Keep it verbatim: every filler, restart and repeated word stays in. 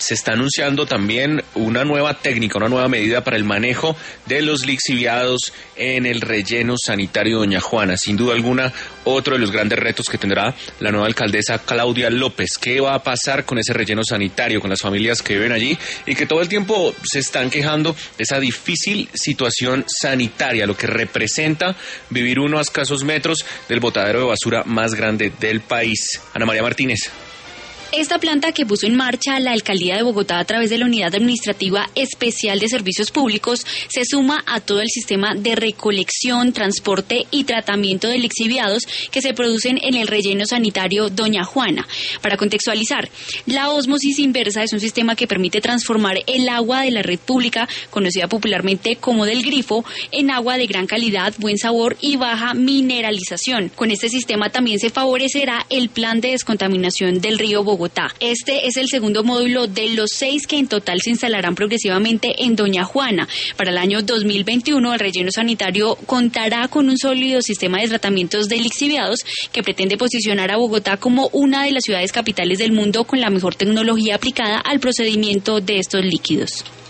se está anunciando también una nueva técnica, una nueva medida para el manejo de los lixiviados en el relleno sanitario Doña Juana. Sin duda alguna, otro de los grandes retos que tendrá la nueva alcaldesa Claudia López. ¿Qué va a pasar con ese relleno sanitario, con las familias que viven allí y que todo el tiempo se están quejando de esa difícil situación sanitaria, lo que representa vivir uno a escasos metros del botadero de basura más grande del país? Ana María Martínez. Esta planta que puso en marcha la Alcaldía de Bogotá a través de la Unidad Administrativa Especial de Servicios Públicos se suma a todo el sistema de recolección, transporte y tratamiento de lixiviados que se producen en el relleno sanitario Doña Juana. Para contextualizar, la ósmosis inversa es un sistema que permite transformar el agua de la red pública, conocida popularmente como del grifo, en agua de gran calidad, buen sabor y baja mineralización. Con este sistema también se favorecerá el plan de descontaminación del río Bogotá. Este es el segundo módulo de los seis que en total se instalarán progresivamente en Doña Juana. Para el año dos mil veintiuno, el relleno sanitario contará con un sólido sistema de tratamientos de lixiviados que pretende posicionar a Bogotá como una de las ciudades capitales del mundo con la mejor tecnología aplicada al procedimiento de estos líquidos.